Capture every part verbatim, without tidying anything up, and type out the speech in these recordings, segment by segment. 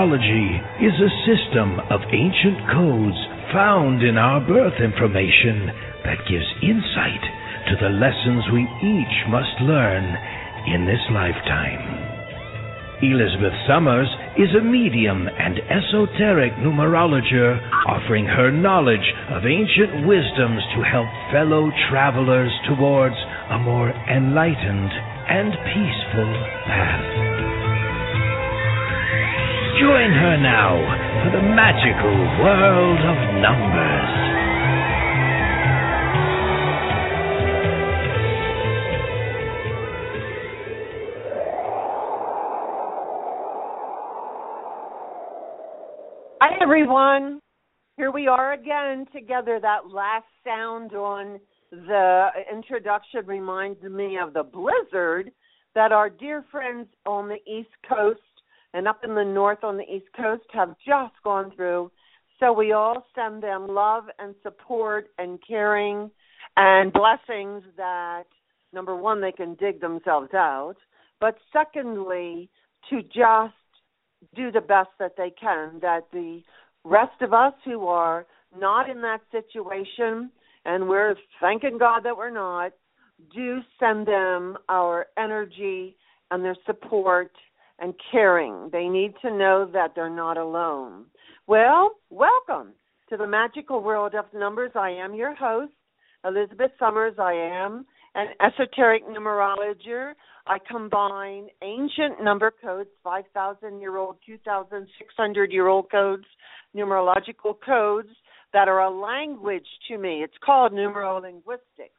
numerology is a system of ancient codes found in our birth information that gives insight to the lessons we each must learn in this lifetime. Elizabeth Summers is a medium and esoteric numerologist offering her knowledge of ancient wisdoms to help fellow travelers towards a more enlightened and peaceful path. Join her now for the magical world of numbers. Hi, everyone. Here we are again together. That last sound on the introduction reminds me of the blizzard that our dear friends on the East Coast and up in the north on the East Coast have just gone through. So we all send them love and support and caring and blessings that, number one, they can dig themselves out, but secondly, to just do the best that they can, that the rest of us who are not in that situation, and we're thanking God that we're not, do send them our energy and their support and caring. They need to know that they're not alone. Well, welcome to the magical world of numbers. I am your host, Elizabeth Summers. I am an esoteric numerologist. I combine ancient number codes, five thousand year old, two thousand six hundred year old codes, numerological codes that are a language to me. It's called numerolinguistics.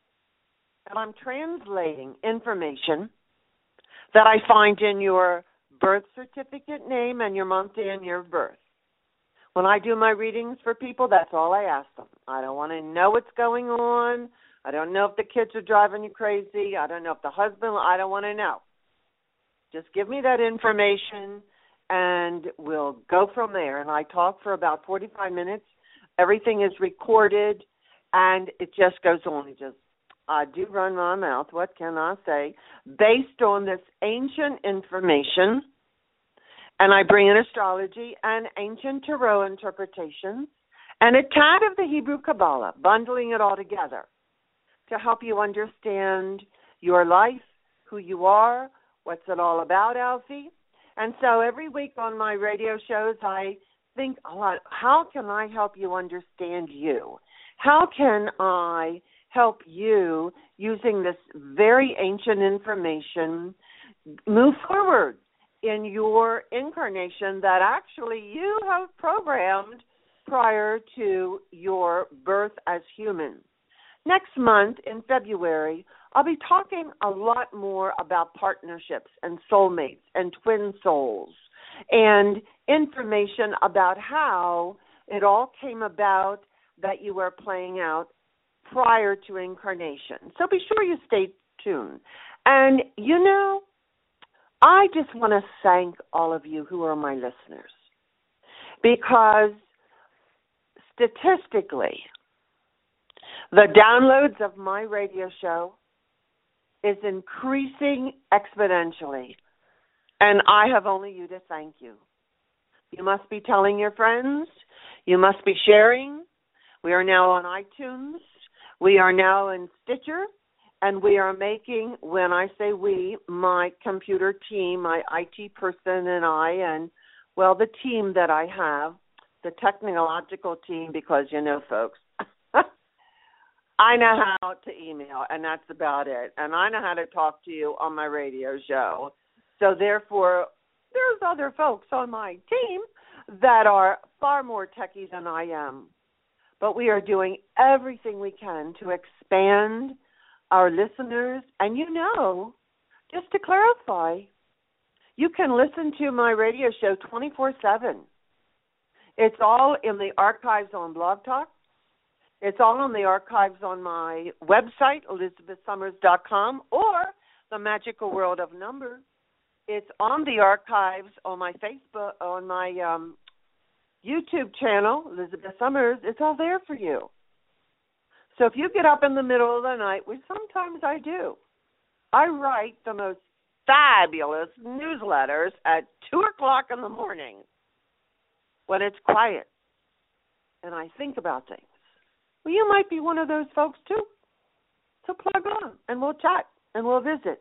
And I'm translating information that I find in your birth certificate name and your month and year of birth. When I do my readings for people, that's all I ask them. I don't want to know what's going on. I don't know if the kids are driving you crazy. I don't know if the husband, I don't want to know. Just give me that information and we'll go from there. And I talk for about forty-five minutes. Everything is recorded and it just goes on. It just, I do run my mouth. What can I say? Based on this ancient information, and I bring in astrology and ancient tarot interpretations and a tad of the Hebrew Kabbalah, bundling it all together to help you understand your life, who you are, what's it all about, Alfie. And so every week on my radio shows, I think a lot, how can I help you understand you? How can I help you, using this very ancient information, move forward in your incarnation that actually you have programmed prior to your birth as human? Next month, in February, I'll be talking a lot more about partnerships and soulmates and twin souls and information about how it all came about that you were playing out prior to incarnation. So be sure you stay tuned. And, you know, I just want to thank all of you who are my listeners because statistically, the downloads of my radio show is increasing exponentially, and I have only you to thank you. You must be telling your friends. You must be sharing. We are now on iTunes. We are now in Stitcher, and we are making, when I say we, my computer team, my I T person and I, and, well, the team that I have, the technological team, because, you know, folks, I know how to email, and that's about it. And I know how to talk to you on my radio show. So, therefore, there's other folks on my team that are far more techie than I am. But we are doing everything we can to expand our listeners. And, you know, just to clarify, you can listen to my radio show twenty-four seven. It's all in the archives on Blog Talk. It's all in the archives on my website, elizabeth summers dot com, or The Magical World of Numbers. It's on the archives on my Facebook, on my um, YouTube channel, Elizabeth Summers. It's all there for you. So if you get up in the middle of the night, which sometimes I do, I write the most fabulous newsletters at two o'clock in the morning. when it's quiet and I think about things. Well, you might be one of those folks too. So plug on and we'll chat and we'll visit.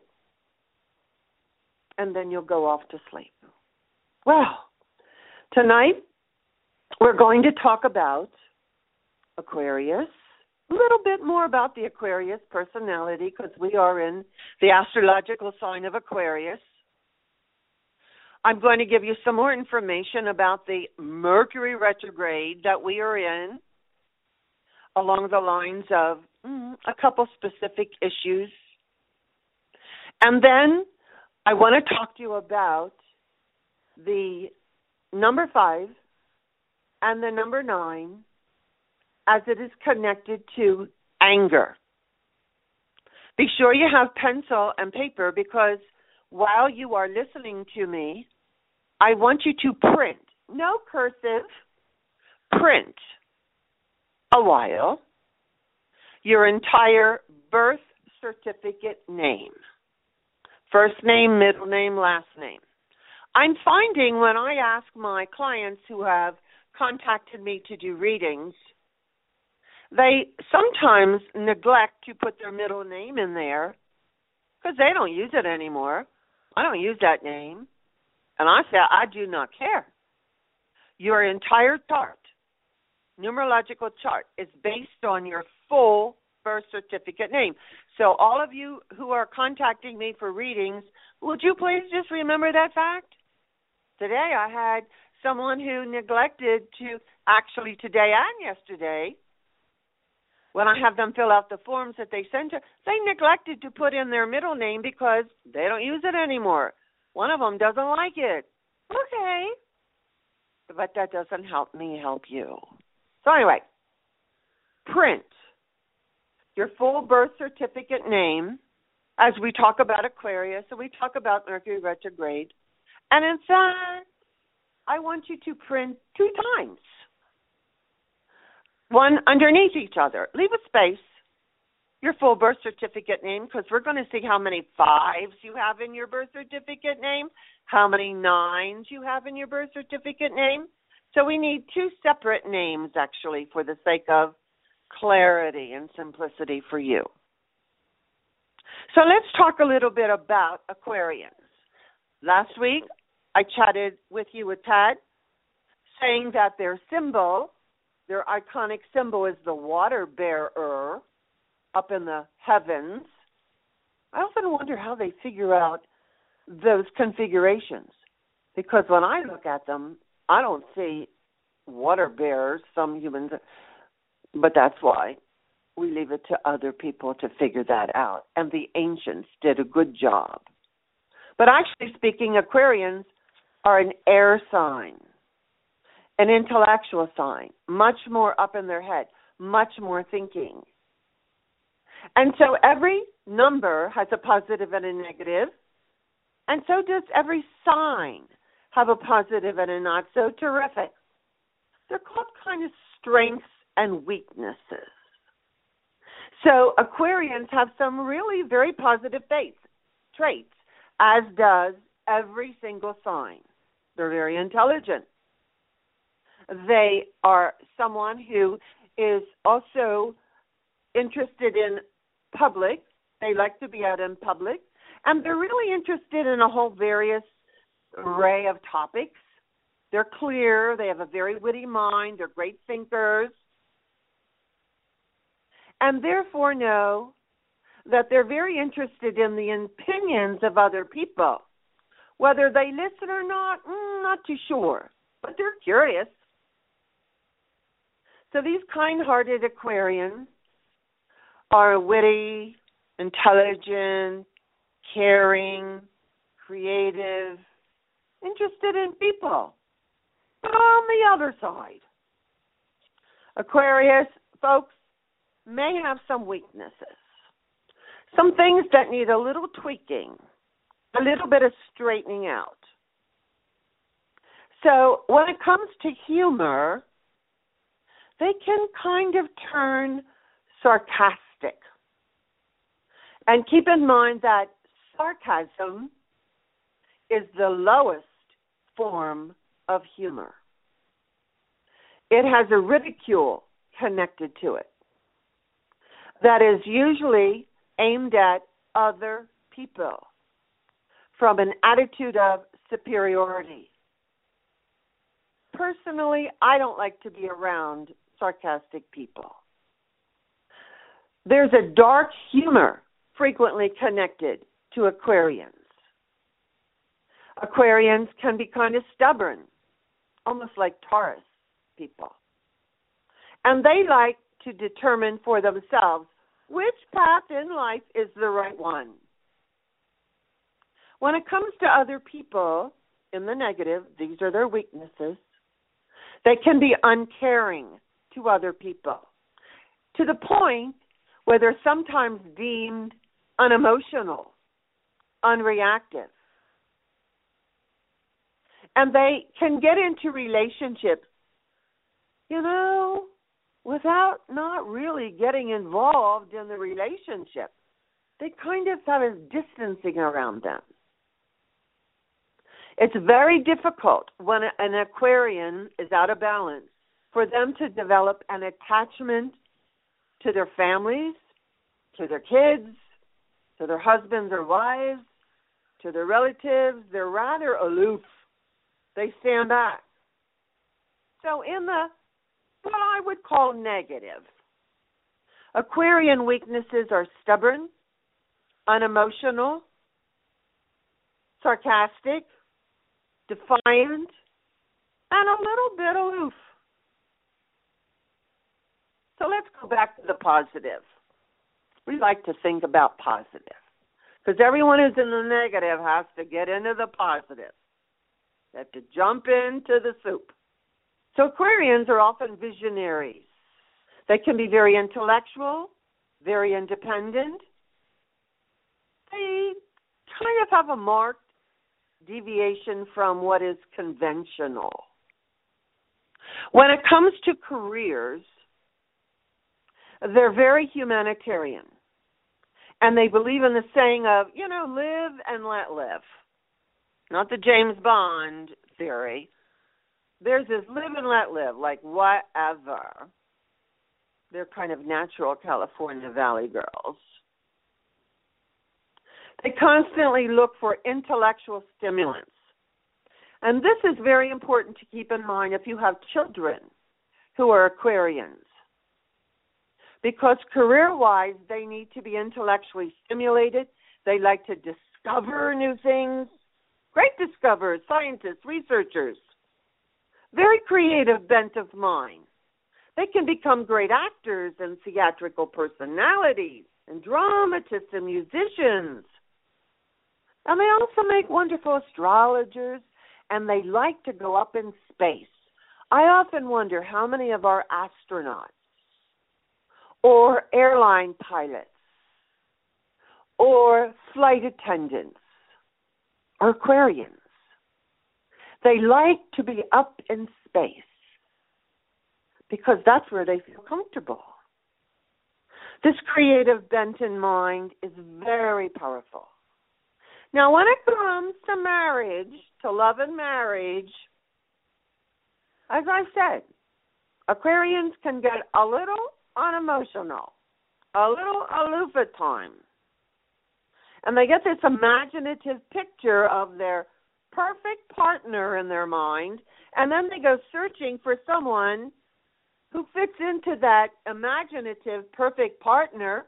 And then you'll go off to sleep. Well, tonight we're going to talk about Aquarius, a little bit more about the Aquarius personality because we are in the astrological sign of Aquarius. I'm going to give you some more information about the Mercury retrograde that we are in along the lines of mm, a couple specific issues. And then I want to talk to you about the number five and the number nine as it is connected to anger. Be sure you have pencil and paper because while you are listening to me, I want you to print, no cursive, print a while your entire birth certificate name. First name, middle name, last name. I'm finding when I ask my clients who have contacted me to do readings, they sometimes neglect to put their middle name in there because they don't use it anymore. I don't use that name. And I say, I do not care. Your entire chart, numerological chart, is based on your full birth certificate name. So all of you who are contacting me for readings, would you please just remember that fact? Today I had someone who neglected to, actually today and yesterday, when I have them fill out the forms that they send to, they neglected to put in their middle name because they don't use it anymore. One of them doesn't like it. Okay. But that doesn't help me help you. So anyway, print your full birth certificate name as we talk about Aquarius and we talk about Mercury retrograde. And in fact, I want you to print two times. One underneath each other. Leave a space, your full birth certificate name, because we're going to see how many fives you have in your birth certificate name, how many nines you have in your birth certificate name. So we need two separate names, actually, for the sake of clarity and simplicity for you. So let's talk a little bit about Aquarians. Last week, I chatted with you with Tad, saying that their symbol, their iconic symbol is the water bearer up in the heavens. I often wonder how they figure out those configurations because when I look at them, I don't see water bearers, some humans, but that's why we leave it to other people to figure that out. And the ancients did a good job. But actually speaking, Aquarians are an air sign, an intellectual sign, much more up in their head, much more thinking. And so every number has a positive and a negative, and so does every sign have a positive and a not so terrific. They're called kind of strengths and weaknesses. So Aquarians have some really very positive traits, traits, as does every single sign. They're very intelligent. They are someone who is also interested in public. They like to be out in public. And they're really interested in a whole various array of topics. They're clear. They have a very witty mind. They're great thinkers. And therefore know that they're very interested in the opinions of other people. Whether they listen or not, mm, not too sure. But they're curious. So these kind-hearted Aquarians are witty, intelligent, caring, creative, interested in people. But on the other side, Aquarius folks may have some weaknesses, some things that need a little tweaking, a little bit of straightening out. So when it comes to humor, they can kind of turn sarcastic. And keep in mind that sarcasm is the lowest form of humor. it has a ridicule connected to it that is usually aimed at other people from an attitude of superiority. Personally, I don't like to be around sarcastic people. There's a dark humor frequently connected to Aquarians. Aquarians can be kind of stubborn, almost like Taurus people. And they like to determine for themselves which path in life is the right one. When it comes to other people, in the negative, these are their weaknesses. They can be uncaring to other people, to the point where they're sometimes deemed unemotional, unreactive. And they can get into relationships, you know, without not really getting involved in the relationship. They kind of have a distancing around them. It's very difficult when an Aquarian is out of balance for them to develop an attachment to their families, to their kids, to their husbands or wives, to their relatives. They're rather aloof. They stand back. So in the, what I would call negative, Aquarian weaknesses are stubborn, unemotional, sarcastic, defiant, and a little bit aloof. So let's go back to the positive. We like to think about positive, because everyone who's in the negative has to get into the positive. They have to jump into the soup. So Aquarians are often visionaries. They can be very intellectual, very independent. They kind of have a marked deviation from what is conventional. When it comes to careers, they're very humanitarian. And they believe in the saying of, you know, live and let live. Not the James Bond theory. There's this live and let live, like whatever. They're kind of natural California Valley girls. They constantly look for intellectual stimulants. And this is very important to keep in mind if you have children who are Aquarians. Because career-wise, they need to be intellectually stimulated. They like to discover new things. Great discoverers, scientists, researchers. Very creative bent of mind. They can become great actors and theatrical personalities and dramatists and musicians. And they also make wonderful astrologers, and they like to go up in space. I often wonder how many of our astronauts or airline pilots or flight attendants are Aquarians. They like to be up in space because that's where they feel comfortable. This creative bent in mind is very powerful. Now, when it comes to marriage, to love and marriage, as I said, Aquarians can get a little unemotional, a little aloof at times. And they get this imaginative picture of their perfect partner in their mind, and then they go searching for someone who fits into that imaginative perfect partner.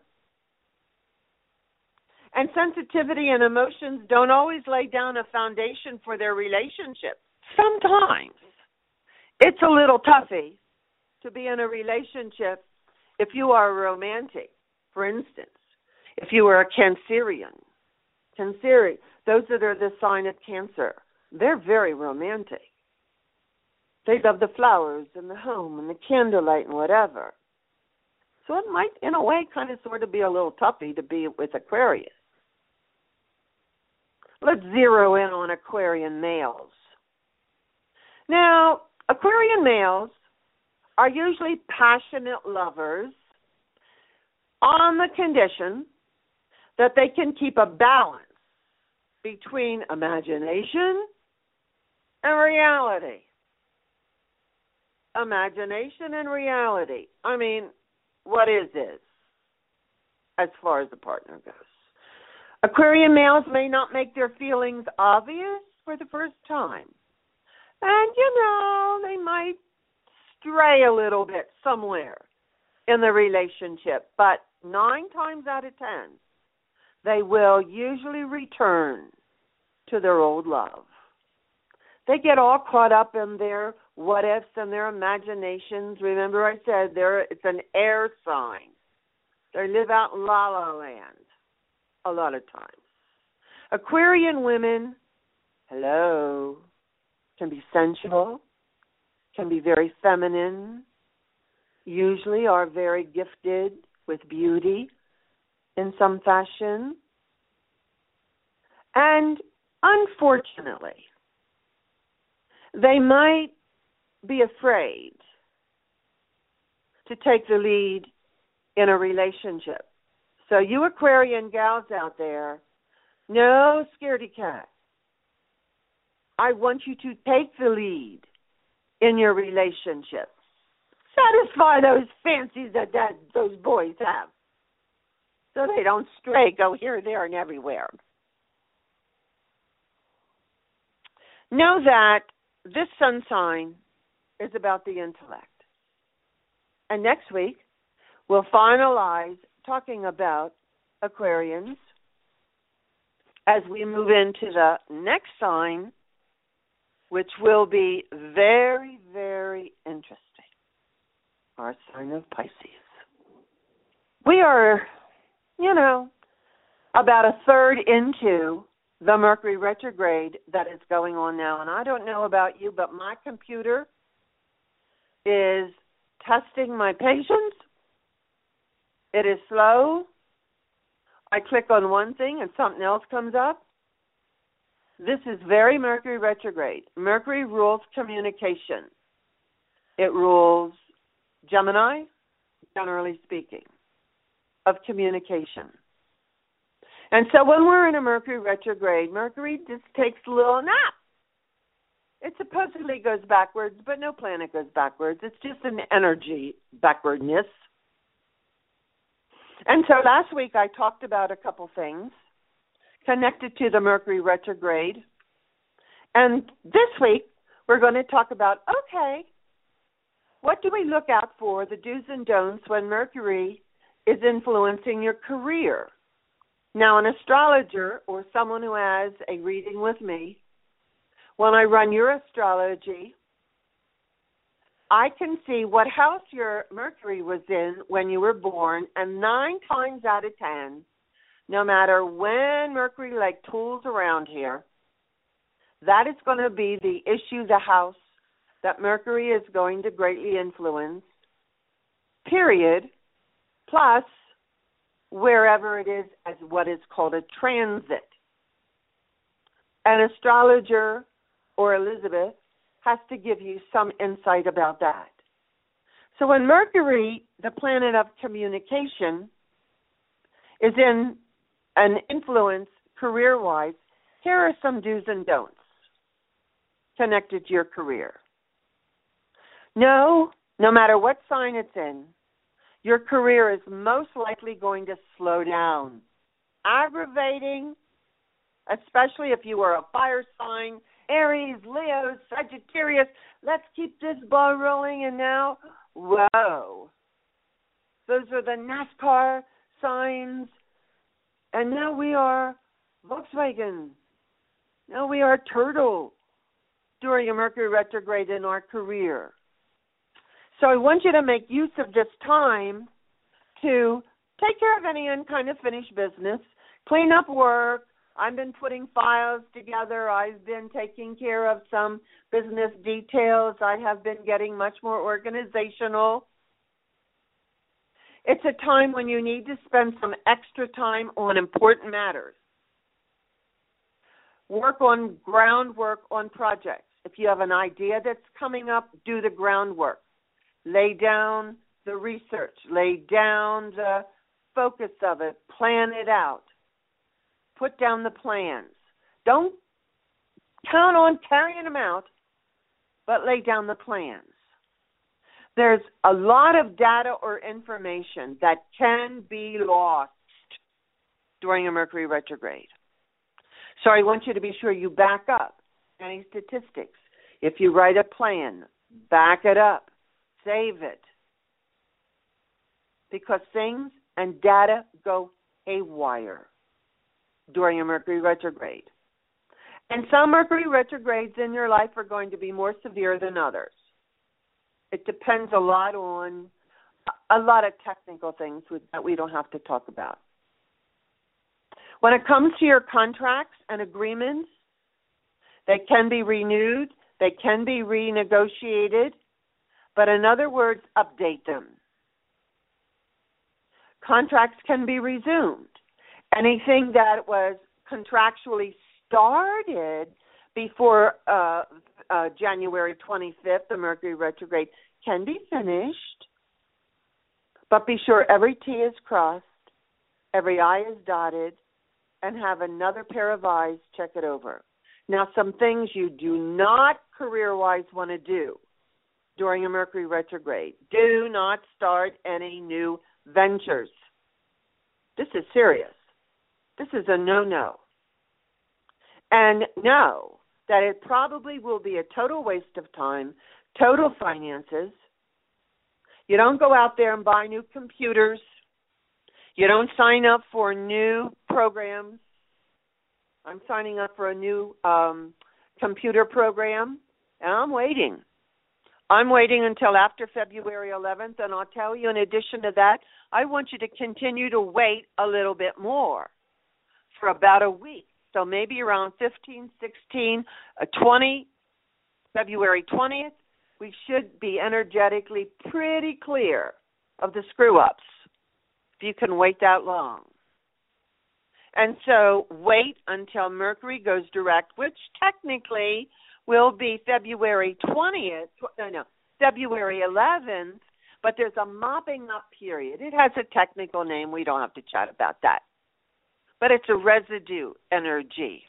And sensitivity and emotions don't always lay down a foundation for their relationship. Sometimes it's a little toughy to be in a relationship if you are romantic. For instance, if you are a Cancerian, Canceri, those that are the sign of Cancer, they're very romantic. They love the flowers and the home and the candlelight and whatever. So it might, in a way, kind of sort of be a little toughy to be with Aquarius. Let's zero in on Aquarian males. Now, Aquarian males are usually passionate lovers on the condition that they can keep a balance between imagination and reality. imagination and reality. I mean, what is this as far as the partner goes? Aquarian males may not make their feelings obvious for the first time. And, you know, they might stray a little bit somewhere in the relationship. But nine times out of ten, they will usually return to their old love. They get all caught up in their what-ifs and their imaginations. Remember I said they're, it's an air sign. They live out in la-la land a lot of times. Aquarian women, hello, can be sensual, can be very feminine, usually are very gifted with beauty in some fashion. And unfortunately, they might be afraid to take the lead in a relationship. So you Aquarian gals out there, no scaredy cat. I want you to take the lead in your relationship. Satisfy those fancies that, that those boys have so they don't stray, go here, there, and everywhere. Know that this sun sign is about the intellect. And next week, we'll finalize talking about Aquarians as we move into the next sign, which will be very, very interesting. Our sign of Pisces. We are, you know, about a third into the Mercury retrograde that is going on now. And I don't know about you, but my computer is testing my patience. It is slow. I click on one thing and something else comes up. This is very Mercury retrograde. Mercury rules communication. It rules Gemini, generally speaking, of communication. And so when we're in a Mercury retrograde, Mercury just takes a little nap. It supposedly goes backwards, but no planet goes backwards. It's just an energy backwardness. And so last week I talked about a couple things connected to the Mercury retrograde. And this week we're going to talk about, okay, what do we look out for, the do's and don'ts, when Mercury is influencing your career? Now, an astrologer or someone who has a reading with me, when I run your astrology, I can see what house your Mercury was in when you were born, and nine times out of ten, no matter when Mercury like tools around here, that is going to be the issue, the house that Mercury is going to greatly influence, period, plus wherever it is as what is called a transit. An astrologer or Elizabeth has to give you some insight about that. So when Mercury, the planet of communication, is in an influence career-wise, here are some do's and don'ts connected to your career. No, no matter what sign it's in, your career is most likely going to slow down. Aggravating, especially if you are a fire sign, Aries, Leo, Sagittarius. Let's keep this ball rolling. And now, whoa. Those are the NASCAR signs. And now we are Volkswagen. Now we are Turtle during a Mercury retrograde in our career. So I want you to make use of this time to take care of any kind of finished business, clean up work. I've been putting files together. I've been taking care of some business details. I have been getting much more organizational. It's a time when you need to spend some extra time on important matters. Work on groundwork on projects. If you have an idea that's coming up, do the groundwork. Lay down the research. Lay down the focus of it. Plan it out. Put down the plans. Don't count on carrying them out, but lay down the plans. there's a lot of data or information that can be lost during a Mercury retrograde. So I want you to be sure you back up any statistics. If you write a plan, back it up, save it. Because things and data go haywire during a Mercury retrograde. And some Mercury retrogrades in your life are going to be more severe than others. It depends a lot on a lot of technical things that we don't have to talk about. When it comes to your contracts and agreements, they can be renewed, they can be renegotiated, but in other words, update them. Contracts can be resumed. Anything that was contractually started before uh, uh, January twenty-fifth, the Mercury retrograde, can be finished, but be sure every T is crossed, every I is dotted, and have another pair of eyes check it over. Now, some things you do not career-wise want to do during a Mercury retrograde. Do not start any new ventures. This is serious. This is a no-no. And know that it probably will be a total waste of time, total finances. You don't go out there and buy new computers. You don't sign up for new programs. I'm signing up for a new um, computer program, and I'm waiting. I'm waiting until after February eleventh, and I'll tell you, in addition to that, I want you to continue to wait a little bit more for about a week. So maybe around fifteen, sixteen, twenty, February twentieth, we should be energetically pretty clear of the screw-ups, if you can wait that long. And so wait until Mercury goes direct, which technically will be February twentieth, no, no, February eleventh, but there's a mopping up period. It has a technical name. We don't have to chat about that. But it's a residue energy.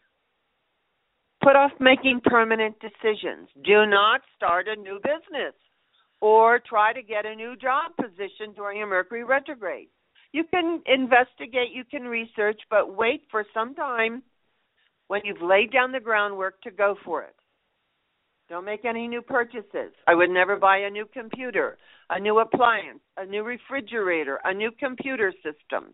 Put off making permanent decisions. Do not start a new business or try to get a new job position during a Mercury retrograde. You can investigate, you can research, but wait for some time when you've laid down the groundwork to go for it. Don't make any new purchases. I would never buy a new computer, a new appliance, a new refrigerator, a new computer system.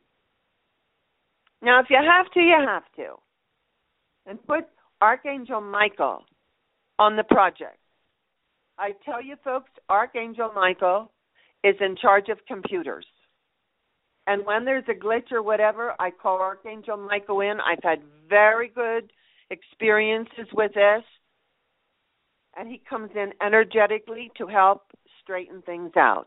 Now, if you have to, you have to. And put Archangel Michael on the project. I tell you, folks, Archangel Michael is in charge of computers. And when there's a glitch or whatever, I call Archangel Michael in. I've had very good experiences with this. And he comes in energetically to help straighten things out.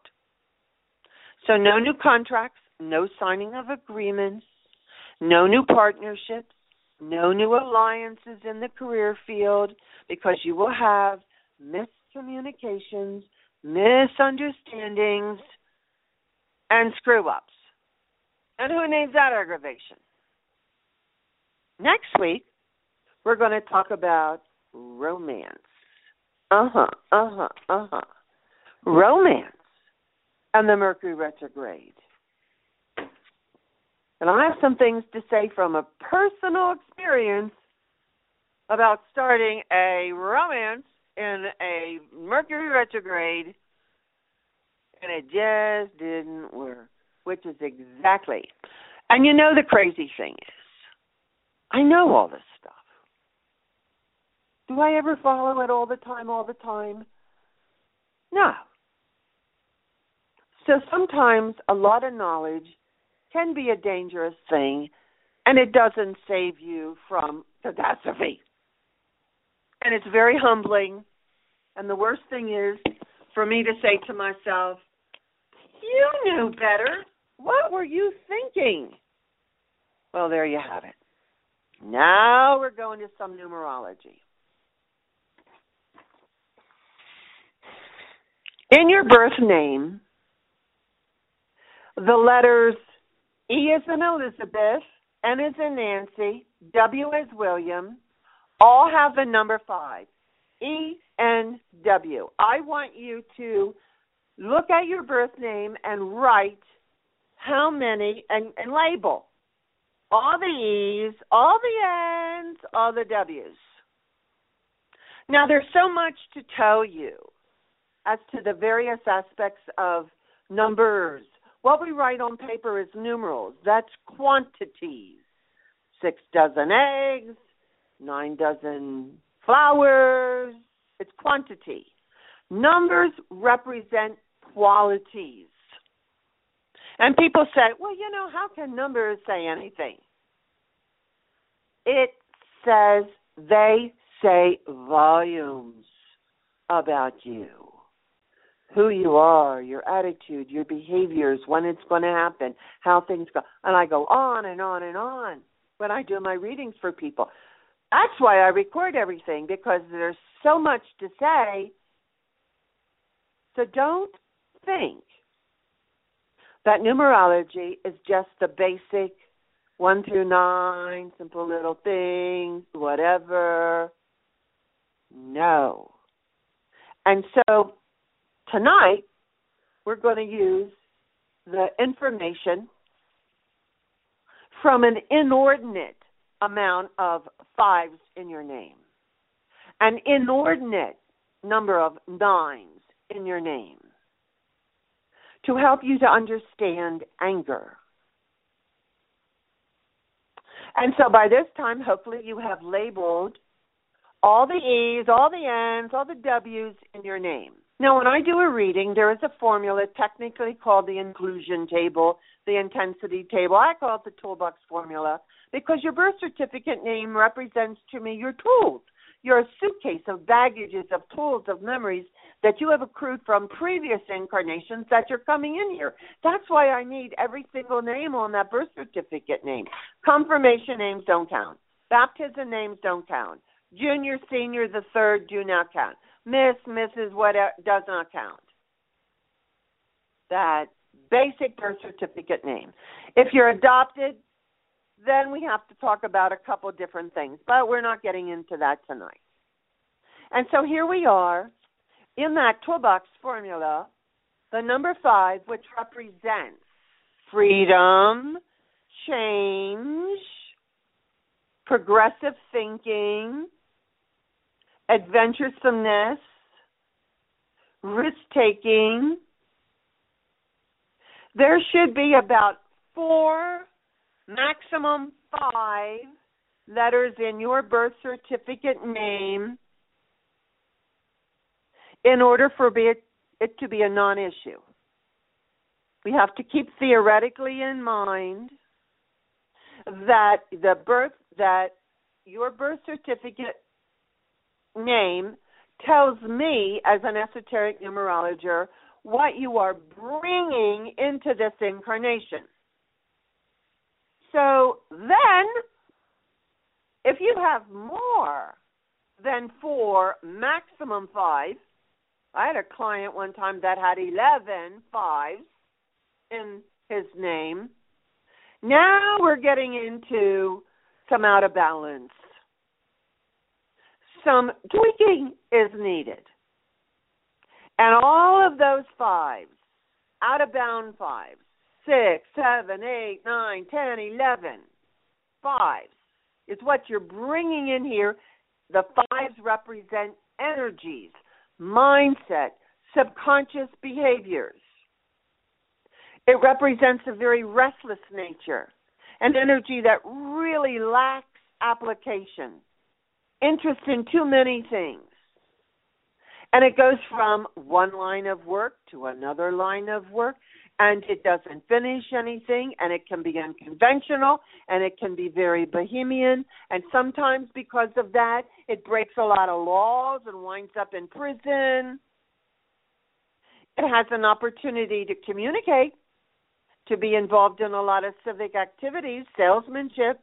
So no new contracts, no signing of agreements, no new partnerships, no new alliances in the career field, because you will have miscommunications, misunderstandings, and screw-ups. And who needs that aggravation? Next week, we're going to talk about romance. Uh-huh, uh-huh, uh-huh. Romance and the Mercury retrograde. And I have some things to say from a personal experience about starting a romance in a Mercury retrograde, and it just didn't work, which is exactly. And you know the crazy thing is, I know all this stuff. Do I ever follow it all the time, all the time? No. So sometimes a lot of knowledge can be a dangerous thing, and it doesn't save you from catastrophe. And it's very humbling. And the worst thing is for me to say to myself, you knew better. What were you thinking? Well, there you have it. Now we're going to some numerology. In your birth name, the letters E as in Elizabeth, N as in Nancy, W as William, all have the number five. E N W. I want you to look at your birth name and write how many, and, and label all the E's, all the N's, all the W's. Now, there's so much to tell you as to the various aspects of numbers. What we write on paper is numerals. That's quantities. Six dozen eggs, nine dozen flowers. It's quantity. Numbers represent qualities. And people say, well, you know, how can numbers say anything? It says they say volumes about you, who you are, your attitude, your behaviors, when it's going to happen, how things go. And I go on and on and on when I do my readings for people. That's why I record everything, because there's so much to say. So don't think that numerology is just the basic one through nine, simple little things, whatever. No. And so tonight we're going to use the information from an inordinate amount of fives in your name, an inordinate number of nines in your name, to help you to understand anger. And so by this time, hopefully you have labeled all the E's, all the N's, all the W's in your name. Now, when I do a reading, there is a formula technically called the inclusion table, the intensity table. I call it the toolbox formula, because your birth certificate name represents to me your tools. You're a suitcase of baggages, of tools, of memories that you have accrued from previous incarnations that you're coming in here. That's why I need every single name on that birth certificate name. Confirmation names don't count. Baptism names don't count. Junior, senior, the third do not count. Miss, Missus, whatever, does not count. That basic birth certificate name. If you're adopted, then we have to talk about a couple different things, but we're not getting into that tonight. And so here we are in that toolbox formula, the number five, which represents freedom, change, progressive thinking, adventuresomeness, risk-taking. There should be about four, maximum five letters in your birth certificate name in order for it, it to be a non-issue. We have to keep theoretically in mind that the birth that your birth certificate name tells me as an esoteric numerologist what you are bringing into this incarnation. So then, if you have more than four, maximum five, I had a client one time that had eleven fives in his name. Now we're getting into some out of balance. Some tweaking is needed. And all of those fives, out of bound fives, six, seven, eight, nine, ten, eleven, fives, is what you're bringing in here. The fives represent energies, mindset, subconscious behaviors. It represents a very restless nature, an energy that really lacks application, interest in too many things. And it goes from one line of work to another line of work, and it doesn't finish anything, and it can be unconventional, and it can be very bohemian, and sometimes because of that, it breaks a lot of laws and winds up in prison. It has an opportunity to communicate, to be involved in a lot of civic activities, salesmanship,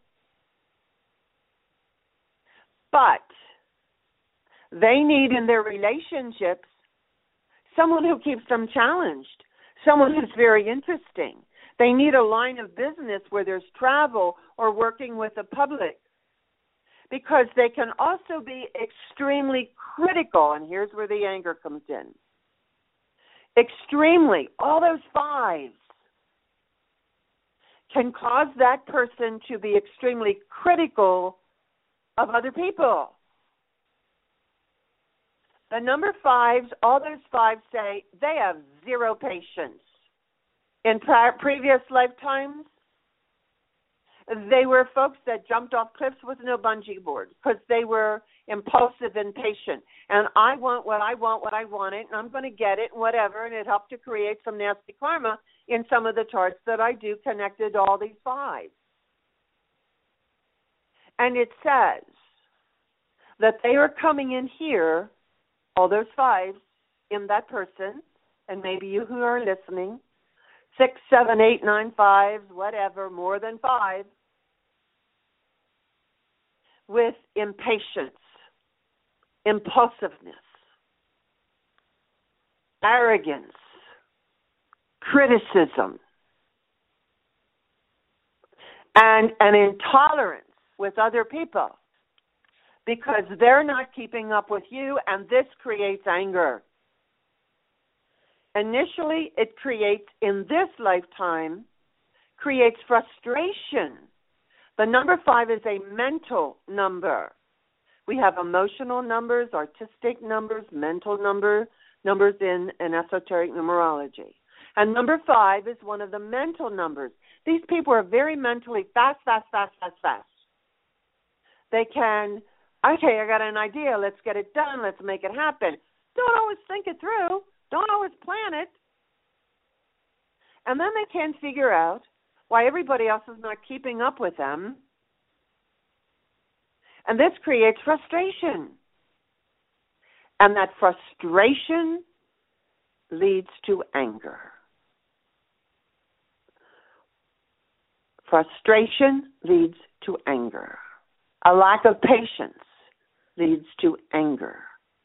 but they need in their relationships someone who keeps them challenged, someone who's very interesting. They need a line of business where there's travel or working with the public, because they can also be extremely critical, and here's where the anger comes in. extremely, all those fives can cause that person to be extremely critical of other people. The number fives, all those fives say they have zero patience. In prior, previous lifetimes, they were folks that jumped off cliffs with no bungee board because they were impulsive and impatient. And I want what I want, what I want it, and I'm going to get it, and whatever, and it helped to create some nasty karma in some of the charts that I do connected to all these fives. And it says that they are coming in here, all those fives, in that person, and maybe you who are listening, six, seven, eight, nine, fives, whatever, more than five, with impatience, impulsiveness, arrogance, criticism, and an intolerance with other people because they're not keeping up with you, and this creates anger. Initially, it creates, in this lifetime, creates frustration. The number five is a mental number. We have emotional numbers, artistic numbers, mental number, numbers in, in esoteric numerology. And number five is one of the mental numbers. These people are very mentally fast, fast, fast, fast, fast. They can, okay, I got an idea, let's get it done, let's make it happen. Don't always think it through. Don't always plan it. And then they can't figure out why everybody else is not keeping up with them. And this creates frustration. And that frustration leads to anger. Frustration leads to anger. A lack of patience leads to anger.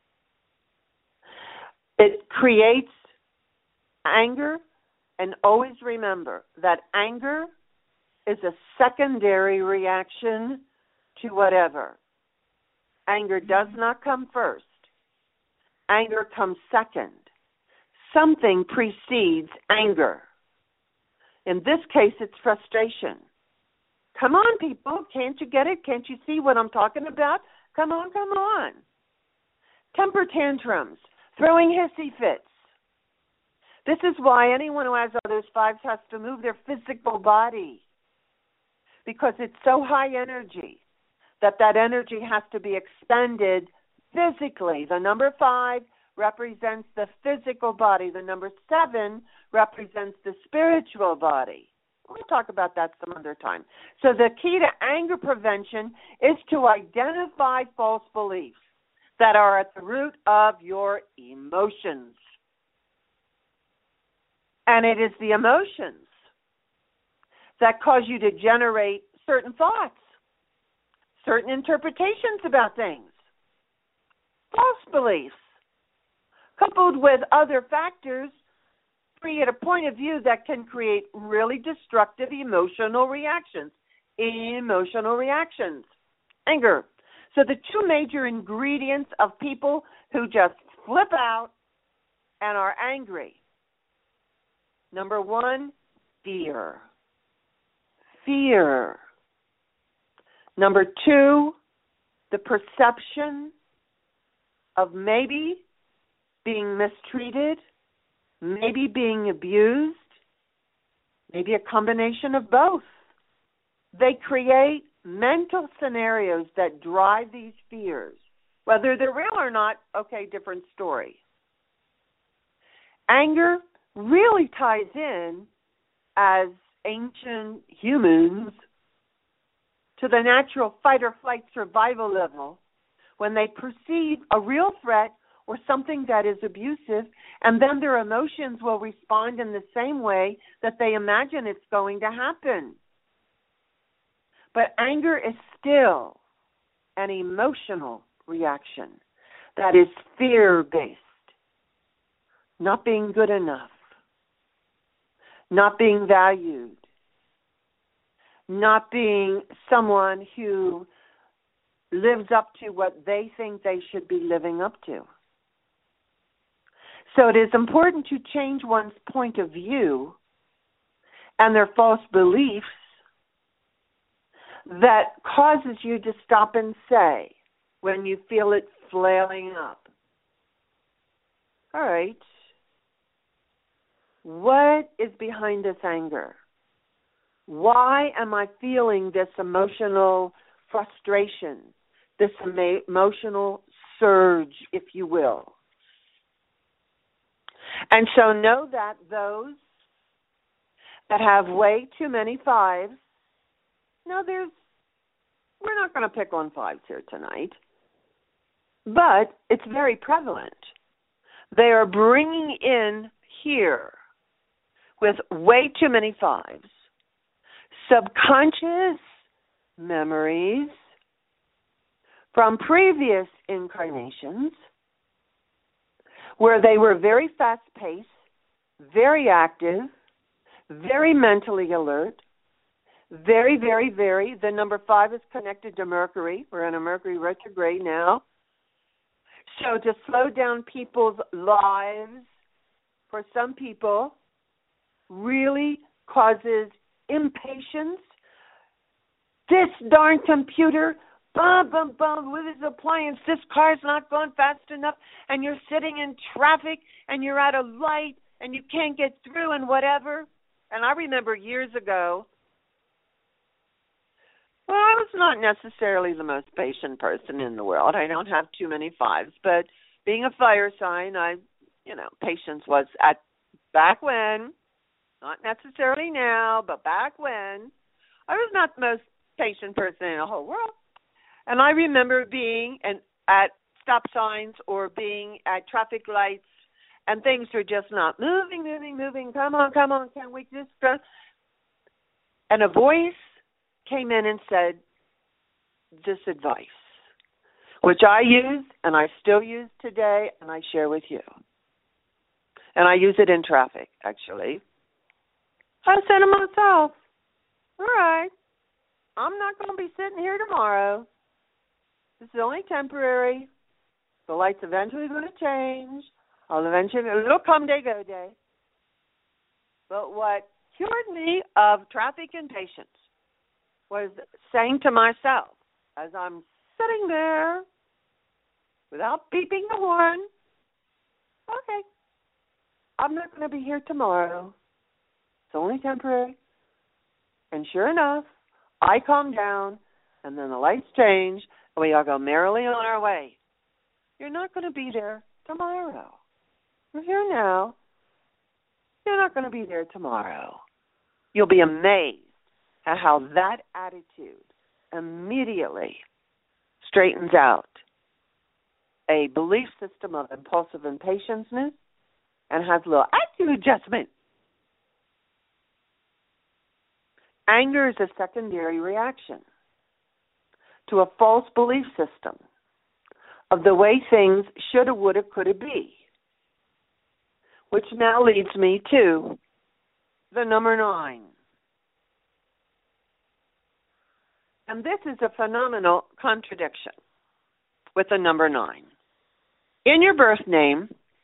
It creates anger, and always remember that anger is a secondary reaction to whatever. Anger does not come first. Anger comes second. Something precedes anger. In this case, it's frustration. Come on, people. Can't you get it? Can't you see what I'm talking about? Come on, come on. Temper tantrums. Throwing hissy fits. This is why anyone who has those fives has to move their physical body, because it's so high energy that that energy has to be expended physically. The number five represents the physical body. The number seven represents the spiritual body. We'll talk about that some other time. So the key to anger prevention is to identify false beliefs that are at the root of your emotions. And it is the emotions that cause you to generate certain thoughts, certain interpretations about things, false beliefs, coupled with other factors, create a point of view that can create really destructive emotional reactions. Emotional reactions. Anger. So the two major ingredients of people who just flip out and are angry. Number one, fear. Fear. Number two, the perception of maybe being mistreated, maybe being abused, maybe a combination of both. They create mental scenarios that drive these fears. Whether they're real or not, okay, different story. Anger really ties in as ancient humans to the natural fight or flight survival level when they perceive a real threat or something that is abusive, and then their emotions will respond in the same way that they imagine it's going to happen. But anger is still an emotional reaction that is fear-based, not being good enough, not being valued, not being someone who lives up to what they think they should be living up to. So it is important to change one's point of view and their false beliefs that causes you to stop and say when you feel it flailing up, all right, what is behind this anger? Why am I feeling this emotional frustration, this emo- emotional surge, if you will? And so know that those that have way too many fives, no, there's, we're not going to pick on fives here tonight, but it's very prevalent. They are bringing in here with way too many fives subconscious memories from previous incarnations where they were very fast-paced, very active, very mentally alert, very, very, very. The number five is connected to Mercury. We're in a Mercury retrograde now. So to slow down people's lives, for some people, really causes impatience. This darn computer, bum, bum, bum, with this appliance, this car's not going fast enough, and you're sitting in traffic, and you're at a light, and you can't get through, and whatever. And I remember years ago, well, I was not necessarily the most patient person in the world. I don't have too many fives, but being a fire sign, I, you know, patience was at back when, not necessarily now, but back when, I was not the most patient person in the whole world. And I remember being and at stop signs or being at traffic lights, and things were just not moving, moving, moving. Come on, come on, can we just go? And a voice came in and said this advice, which I use and I still use today, and I share with you. And I use it in traffic, actually. I said to myself, all right, I'm not going to be sitting here tomorrow. This is only temporary. The light's eventually going to change. I'll eventually, it'll come day, go day. But what cured me of traffic impatience was saying to myself, as I'm sitting there without beeping the horn, okay, I'm not going to be here tomorrow. It's only temporary. And sure enough, I calm down, and then the lights change, and we all go merrily on our way. You're not going to be there tomorrow. You're here now. You're not going to be there tomorrow. You'll be amazed at how that attitude immediately straightens out a belief system of impulsive impatience and has a little attitude adjustment. Anger is a secondary reaction to a false belief system of the way things shoulda, woulda, coulda be, which now leads me to the number nine. And this is a phenomenal contradiction with the number nine. In your birth name,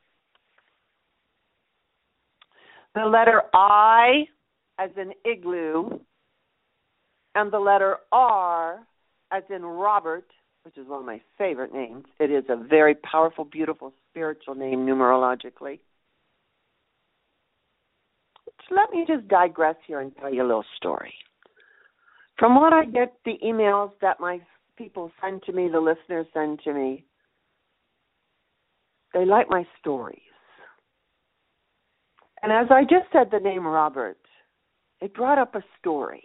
the letter I as in igloo and the letter R as in Robert, which is one of my favorite names. It is a very powerful, beautiful, spiritual name numerologically. So let me just digress here and tell you a little story. From what I get, the emails that my people send to me, the listeners send to me, they like my stories. And as I just said the name Robert, it brought up a story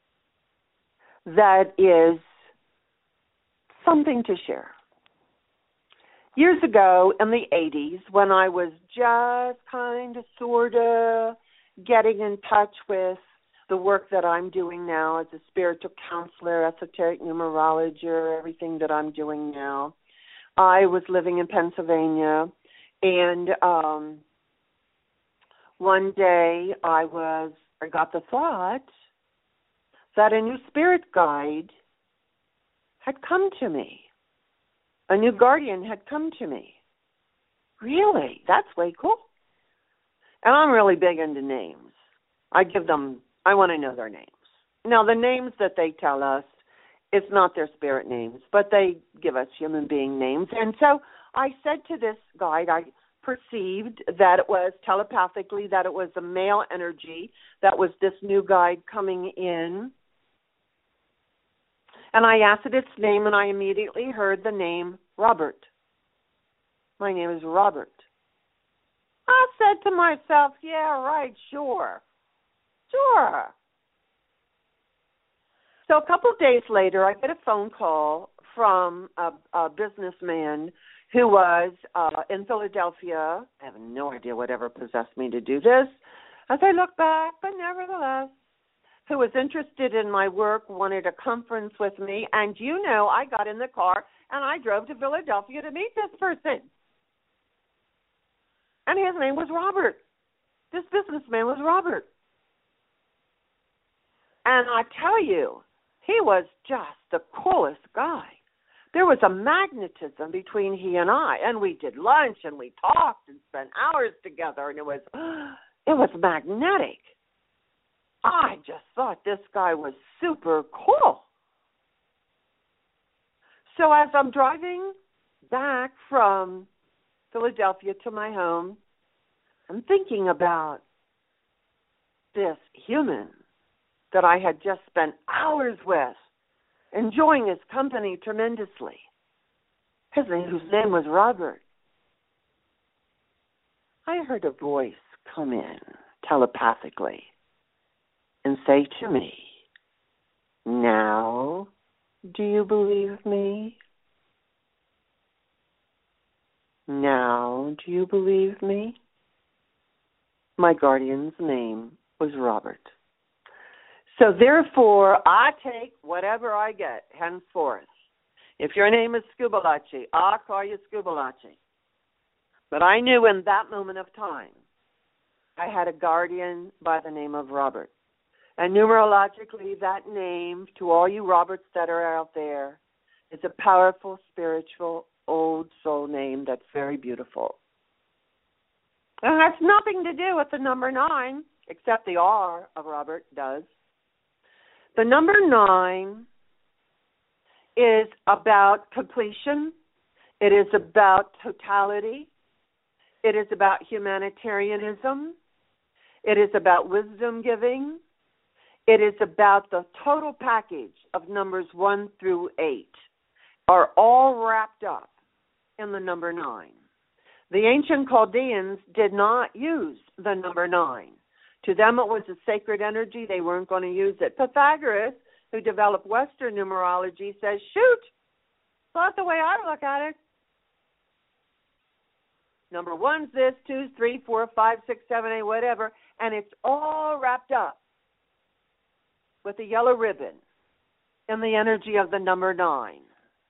that is something to share. Years ago in the eighties, when I was just kind of, sort of getting in touch with the work that I'm doing now as a spiritual counselor, esoteric numerologer, everything that I'm doing now, I was living in Pennsylvania, and um, one day I was, I got the thought that a new spirit guide had come to me. A new guardian had come to me Really? That's way cool. And I'm really big into names. I give them, I want to know their names. Now, the names that they tell us, it's not their spirit names, but they give us human being names. And so I said to this guide, I perceived that it was telepathically, that it was a male energy, that was this new guide coming in. And I asked it its name, and I immediately heard the name Robert. My name is Robert. I said to myself, yeah, right, sure. Sure. So a couple of days later, I get a phone call from a, a businessman who was uh, in Philadelphia. I have no idea whatever possessed me to do this. As I look back, but nevertheless, who was interested in my work, wanted a conference with me. And you know, I got in the car and I drove to Philadelphia to meet this person. And his name was Robert. This businessman was Robert. And I tell you, he was just the coolest guy. There was a magnetism between he and I, and we did lunch and we talked and spent hours together, and it was it was magnetic. I just thought this guy was super cool. So as I'm driving back from Philadelphia to my home, I'm thinking about this human that I had just spent hours with, enjoying his company tremendously. His name, whose name was Robert. I heard a voice come in telepathically and say to me, "Now, do you believe me? Now, do you believe me?" My guardian's name was Robert. So therefore, I take whatever I get henceforth. If your name is Scubalachi, I'll call you Scubalachi. But I knew in that moment of time, I had a guardian by the name of Robert. And numerologically, that name, to all you Roberts that are out there, is a powerful, spiritual, old soul name that's very beautiful. And it has nothing to do with the number nine, except the R of Robert does. The number nine is about completion. It is about totality. It is about humanitarianism. It is about wisdom giving. It is about the total package of numbers one through eight are all wrapped up in the number nine. The ancient Chaldeans did not use the number nine. To them, it was a sacred energy. They weren't going to use it. Pythagoras, who developed Western numerology, says, shoot, that's the way I look at it. Number one's this, two's three, four, five, six, seven, eight, whatever, and it's all wrapped up with a yellow ribbon in the energy of the number nine.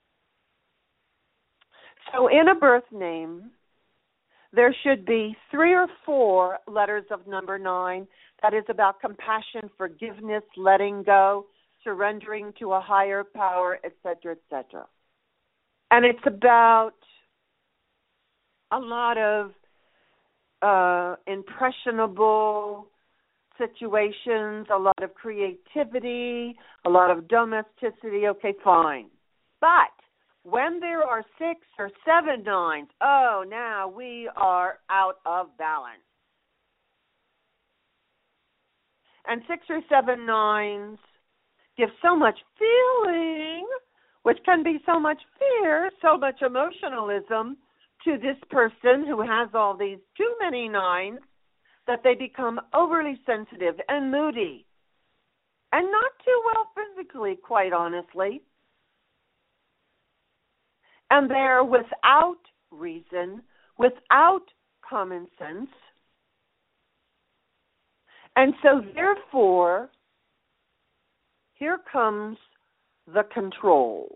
So in a birth name, there should be three or four letters of number nine. That is about compassion, forgiveness, letting go, surrendering to a higher power, et cetera, et cetera. And it's about a lot of uh, impressionable situations, a lot of creativity, a lot of domesticity. Okay, fine. But when there are six or seven nines, oh, now we are out of balance. And six or seven nines give so much feeling, which can be so much fear, so much emotionalism to this person who has all these too many nines that they become overly sensitive and moody and not too well physically, quite honestly. And they're without reason, without common sense. And so, therefore, here comes the control.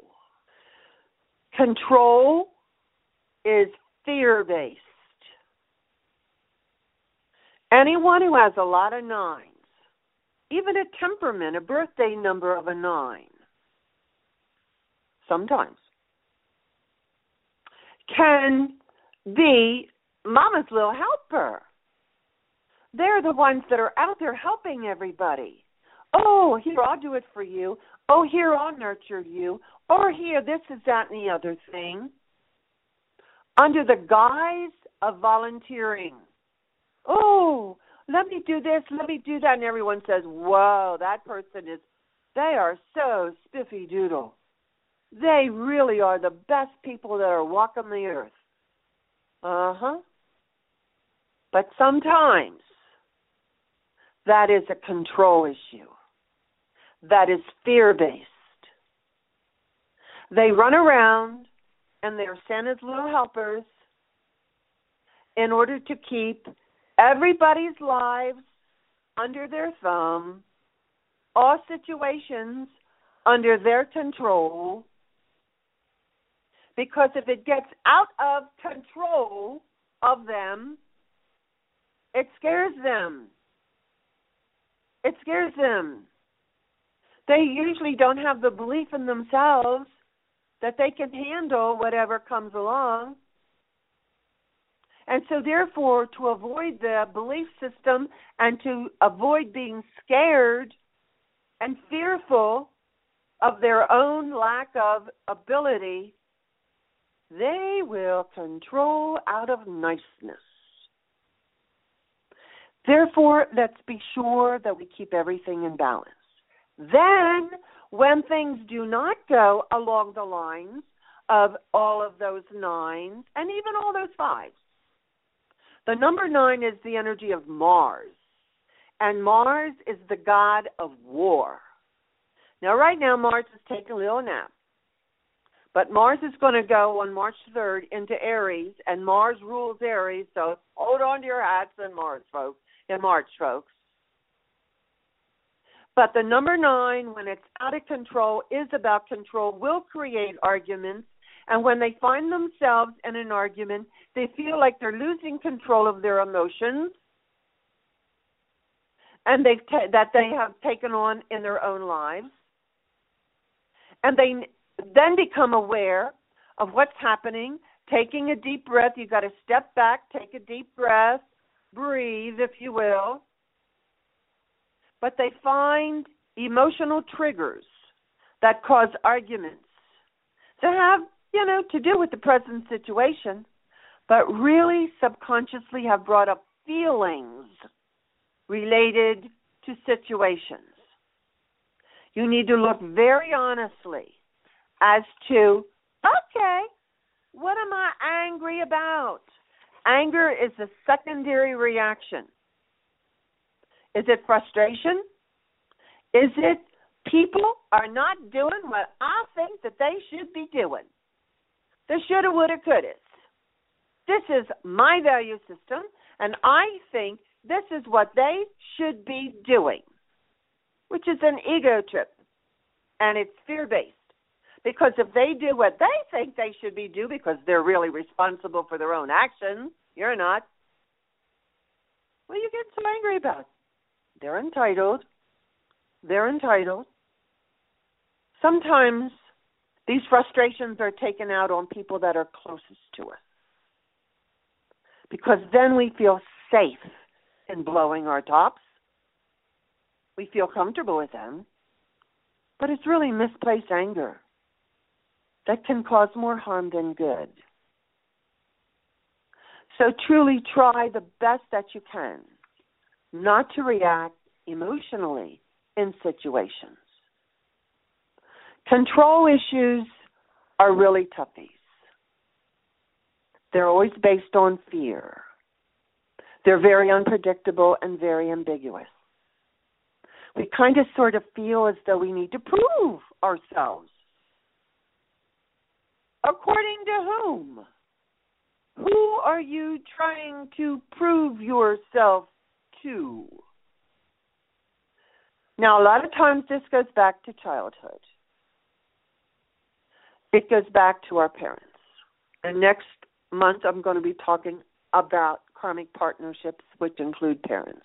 Control is fear-based. Anyone who has a lot of nines, even a temperament, a birthday number of a nine, sometimes, can be Mama's little helper. They're the ones that are out there helping everybody. Oh, here, I'll do it for you. Oh, here, I'll nurture you. Or here, this is that and the other thing. Under the guise of volunteering. Oh, let me do this, let me do that. And everyone says, whoa, that person is, they are so spiffy doodle. They really are the best people that are walking the earth. Uh-huh. But sometimes that is a control issue. That is fear-based. They run around and they're Santa's little helpers in order to keep everybody's lives under their thumb, all situations under their control, because if it gets out of control of them, it scares them. It scares them. They usually don't have the belief in themselves that they can handle whatever comes along. And so therefore, to avoid the belief system and to avoid being scared and fearful of their own lack of ability, they will control out of niceness. Therefore, let's be sure that we keep everything in balance. Then, when things do not go along the lines of all of those nines, and even all those fives, the number nine is the energy of Mars, and Mars is the god of war. Now, right now, Mars is taking a little nap, but Mars is going to go on March third into Aries, and Mars rules Aries, so hold on to your hats in Mars, folks, in March, folks. But the number nine, when it's out of control, is about control, will create arguments. And when they find themselves in an argument, they feel like they're losing control of their emotions and they've ta- that they have taken on in their own lives. And they then become aware of what's happening, taking a deep breath. You've got to step back, take a deep breath, breathe, if you will. But they find emotional triggers that cause arguments that have, you know, to do with the present situation, but really subconsciously have brought up feelings related to situations. You need to look very honestly as to, okay, what am I angry about? Anger is a secondary reaction. Is it frustration? Is it people are not doing what I think that they should be doing? The shoulda, woulda, coulda. This is my value system, and I think this is what they should be doing, which is an ego trip, and it's fear-based. Because if they do what they think they should be doing because they're really responsible for their own actions, you're not, what are you getting so angry about? They're entitled. They're entitled. Sometimes these frustrations are taken out on people that are closest to us, because then we feel safe in blowing our tops. We feel comfortable with them, but it's really misplaced anger that can cause more harm than good. So truly try the best that you can not to react emotionally in situations. Control issues are really toughies. They're always based on fear. They're very unpredictable and very ambiguous. We kind of sort of feel as though we need to prove ourselves. According to whom? Who are you trying to prove yourself to? Now, a lot of times this goes back to childhood. It goes back to our parents. And next month I'm going to be talking about karmic partnerships, which include parents.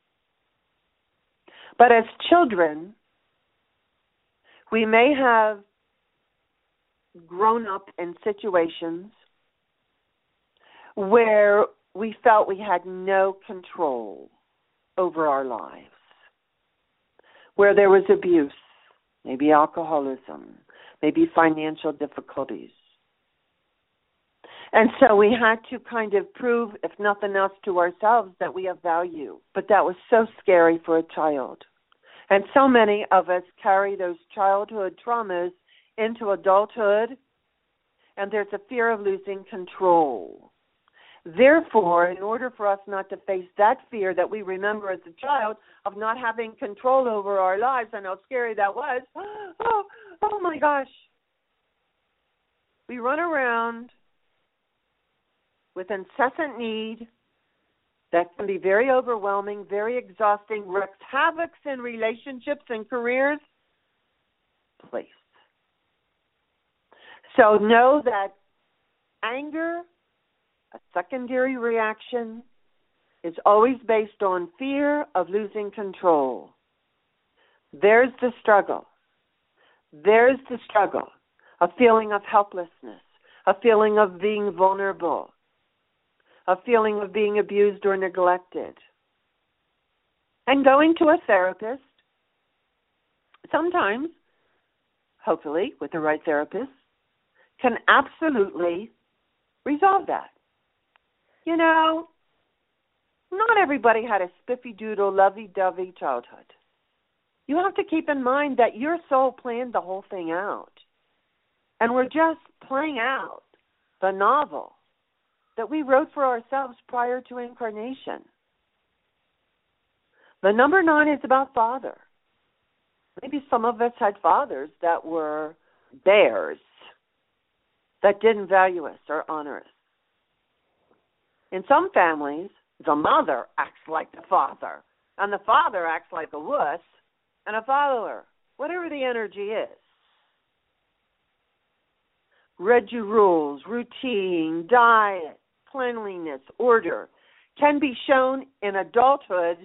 But as children, we may have grown up in situations where we felt we had no control over our lives, where there was abuse, maybe alcoholism, maybe financial difficulties. And so we had to kind of prove, if nothing else, to ourselves that we have value. But that was so scary for a child. And so many of us carry those childhood traumas into adulthood, and there's a fear of losing control. Therefore, in order for us not to face that fear that we remember as a child of not having control over our lives and how scary that was, oh, oh my gosh, we run around with incessant need that can be very overwhelming, very exhausting, wreaks havoc in relationships and careers. Please. So know that anger, a secondary reaction, is always based on fear of losing control. There's the struggle. There's the struggle, a feeling of helplessness, a feeling of being vulnerable, a feeling of being abused or neglected. And going to a therapist, sometimes, hopefully with the right therapist, can absolutely resolve that. You know, not everybody had a spiffy-doodle, lovey-dovey childhood. You have to keep in mind that your soul planned the whole thing out. And we're just playing out the novel that we wrote for ourselves prior to incarnation. The number nine is about father. Maybe some of us had fathers that were bears, that didn't value us or honor us. In some families, the mother acts like the father, and the father acts like a wuss and a follower, whatever the energy is. Rigid rules, routine, diet, cleanliness, order can be shown in adulthood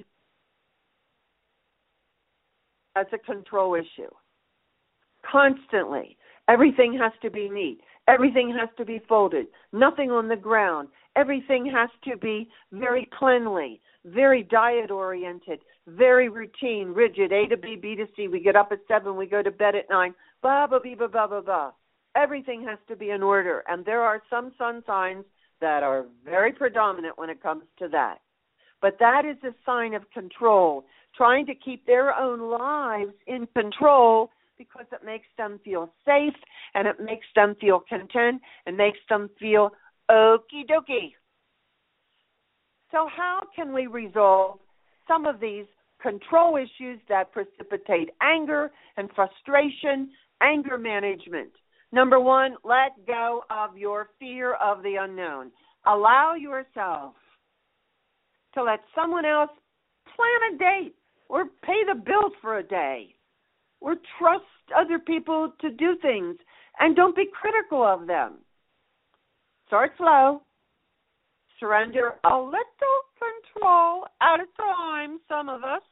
as a control issue. Constantly, everything has to be neat. Everything has to be folded. Nothing on the ground. Everything has to be very cleanly, very diet-oriented, very routine, rigid, A to B, B to C. We get up at seven, we go to bed at nine, blah, blah, blah, blah, blah, blah. Everything has to be in order. And there are some sun signs that are very predominant when it comes to that. But that is a sign of control, trying to keep their own lives in control because it makes them feel safe and it makes them feel content and makes them feel okie dokie. So how can we resolve some of these control issues that precipitate anger and frustration, anger management? Number one, let go of your fear of the unknown. Allow yourself to let someone else plan a date or pay the bills for a day or trust other people to do things, and don't be critical of them. Start slow. Surrender a little control at a time, some of us.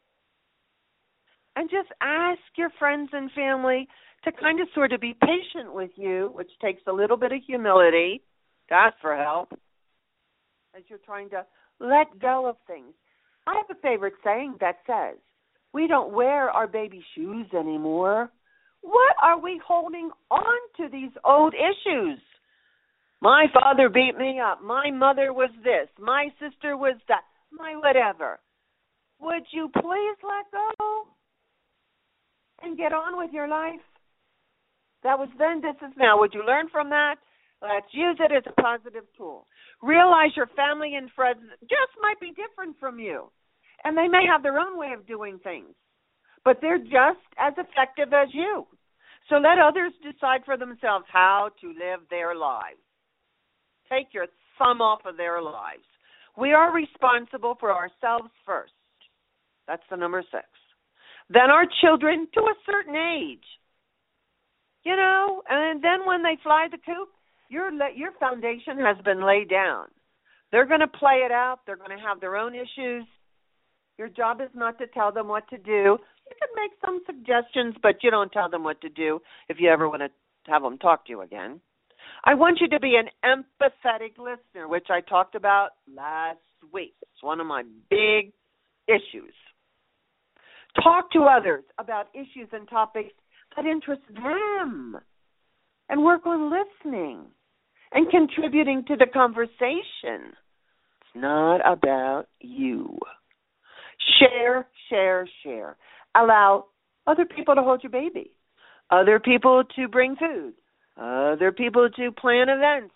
And just ask your friends and family to kind of sort of be patient with you, which takes a little bit of humility to ask for help as you're trying to let go of things. I have a favorite saying that says, we don't wear our baby shoes anymore. What are we holding on to these old issues? My father beat me up. My mother was this. My sister was that. My whatever. Would you please let go and get on with your life? That was then, this is now. Would you learn from that? Let's use it as a positive tool. Realize your family and friends just might be different from you. And they may have their own way of doing things, but they're just as effective as you. So let others decide for themselves how to live their lives. Take your thumb off of their lives. We are responsible for ourselves first. That's the number six. Then our children to a certain age. You know, and then when they fly the coop, your your foundation has been laid down. They're going to play it out. They're going to have their own issues. Your job is not to tell them what to do. You can make some suggestions, but you don't tell them what to do if you ever want to have them talk to you again. I want you to be an empathetic listener, which I talked about last week. It's one of my big issues. Talk to others about issues and topics that interest them, and work on listening and contributing to the conversation. It's not about you. Share, share, share. Allow other people to hold your baby, other people to bring food, other people to plan events.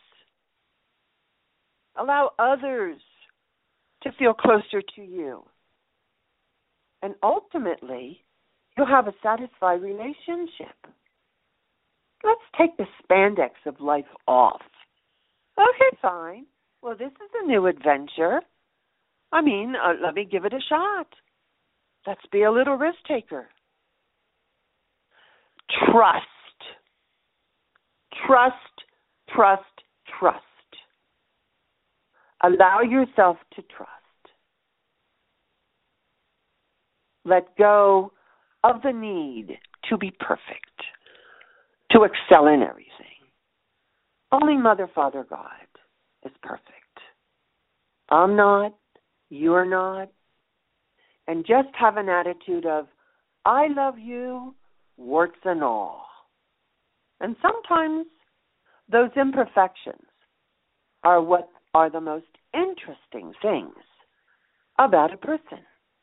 Allow others to feel closer to you. And ultimately, you'll have a satisfied relationship. Let's take the spandex of life off. Okay, fine. Well, this is a new adventure. I mean, uh, let me give it a shot. Let's be a little risk taker. Trust. Trust, trust, trust. Allow yourself to trust. Let go of the need to be perfect, to excel in everything. Only Mother, Father, God is perfect. I'm not, you're not. And just have an attitude of, I love you, warts and all. And sometimes those imperfections are what are the most interesting things about a person.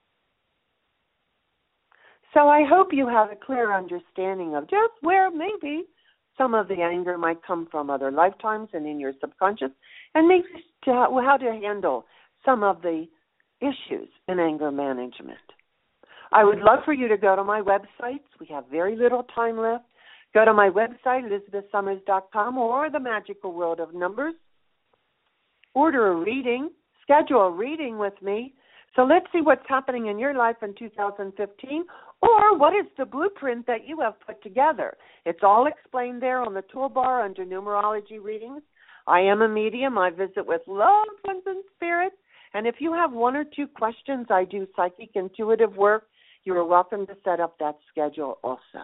So I hope you have a clear understanding of just where maybe some of the anger might come from other lifetimes and in your subconscious, and maybe to how to handle some of the issues in anger management. I would love for you to go to my websites. We have very little time left. Go to my website, elizabeth summers dot com, or The Magical World of Numbers. Order a reading. Schedule a reading with me. So let's see what's happening in your life in two thousand fifteen, or what is the blueprint that you have put together. It's all explained there on the toolbar under numerology readings. I am a medium. I visit with loved ones in spirit. And if you have one or two questions, I do psychic intuitive work. You are welcome to set up that schedule also.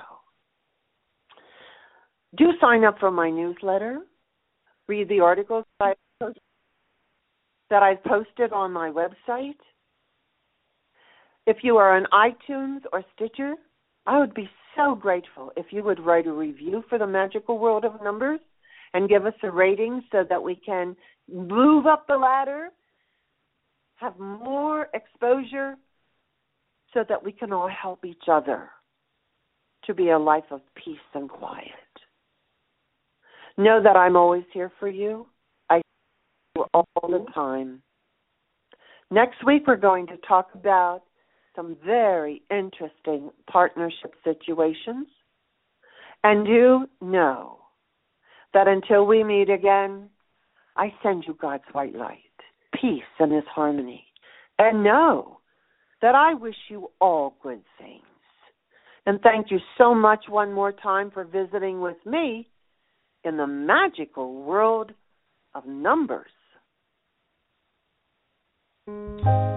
Do sign up for my newsletter. Read the articles that I've posted on my website. If you are on iTunes or Stitcher, I would be so grateful if you would write a review for The Magical World of Numbers and give us a rating so that we can move up the ladder, have more exposure, so that we can all help each other to be a life of peace and quiet. Know that I'm always here for you. I see you all the time. Next week we're going to talk about some very interesting partnership situations. And do know that until we meet again, I send you God's white light, peace and His harmony. And know that I wish you all good things. And thank you so much one more time for visiting with me in the magical world of numbers.